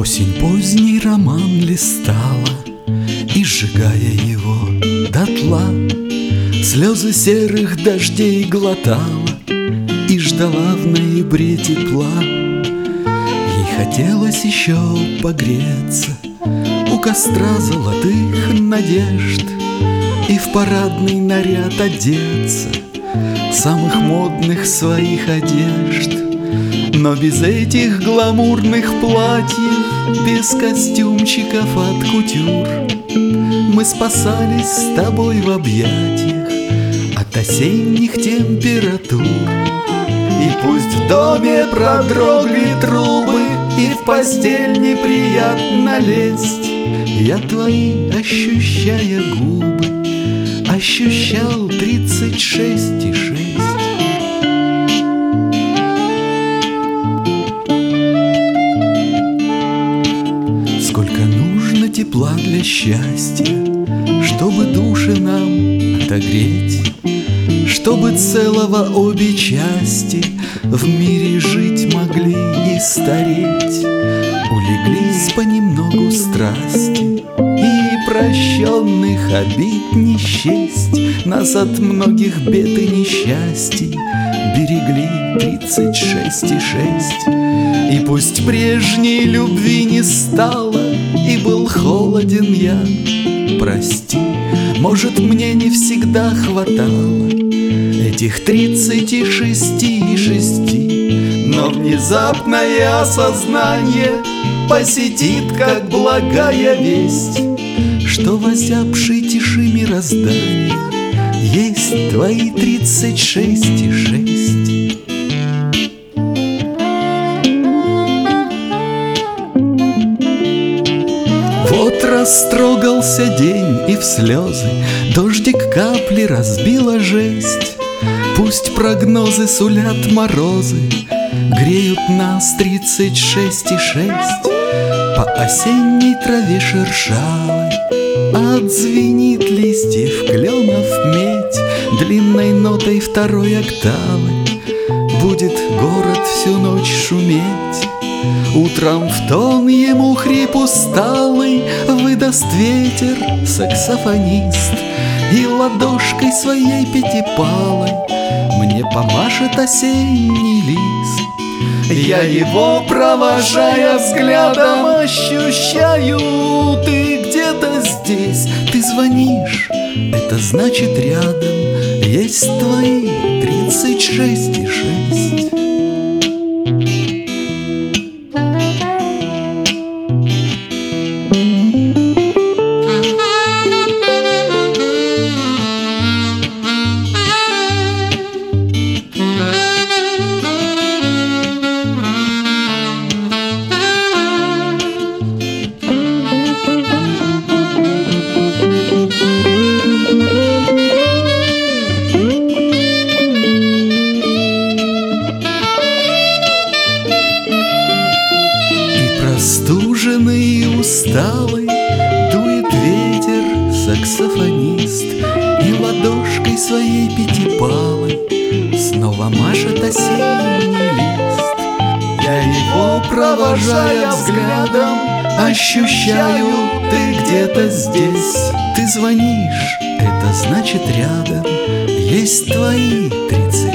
Осень поздний роман листала, и, сжигая его дотла, слезы серых дождей глотала и ждала в ноябре тепла. Ей хотелось еще погреться у костра золотых надежд и в парадный наряд одеться самых модных своих одежд. Но без этих гламурных платьев, без костюмчиков от кутюр, мы спасались с тобой в объятиях от осенних температур. И пусть в доме продрогли трубы и в постель неприятно лезть, я твои, ощущая губы, ощущал 36,6. Сколько нужно тепла для счастья, чтобы души нам отогреть, чтобы целого обе части в мире жить могли и стареть. Улеглись понемногу страсти, и прощенных обид не счесть, нас от многих бед и несчастий берегли 36,6. И пусть прежней любви не стало, и был холоден я, прости, может, мне не всегда хватало этих 36,6. Но внезапное осознание посетит, как благая весть, что в озябшей тиши мироздания есть твои 36,6. Вот растрогался день, и в слезы дождик капли разбила жесть. Пусть прогнозы сулят морозы, греют нас 36,6. По осенней траве шершавой отзвенит листьев кленов медь длинной нотой второй октавы. Будет город всю ночь шуметь. Утром в тон ему хрип усталый выдаст ветер саксофонист, и ладошкой своей пятипалой мне помашет осенний лист. Я его, провожая взглядом, ощущаю: ты где-то здесь, ты звонишь, это значит рядом есть твои 36,6. Простуженный и усталый дует ветер саксофонист, и ладошкой своей пятипалой снова машет осенний лист. Я его, провожая взглядом, ощущаю: ты где-то здесь, ты звонишь, это значит рядом есть твои 30.